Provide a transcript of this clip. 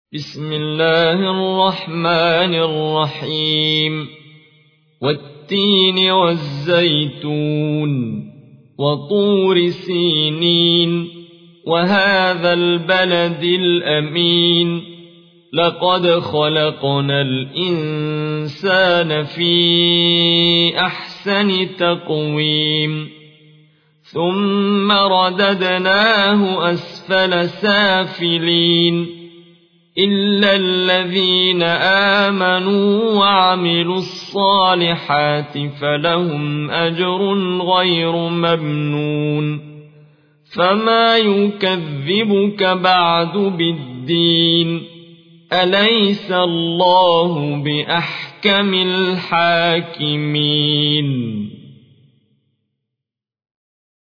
بسم الله الرحمن الرحيم والتين والزيتون وطور سينين وهذا البلد الأمين لقد خلقنا الإنسان في أحسن تقويم ثم رددناه أسفل سافلين إلا الذين آمنوا وعملوا الصالحات فلهم أجر غير ممنون فما يكذبك بعد بالدين أليس الله بأحكم الحاكمين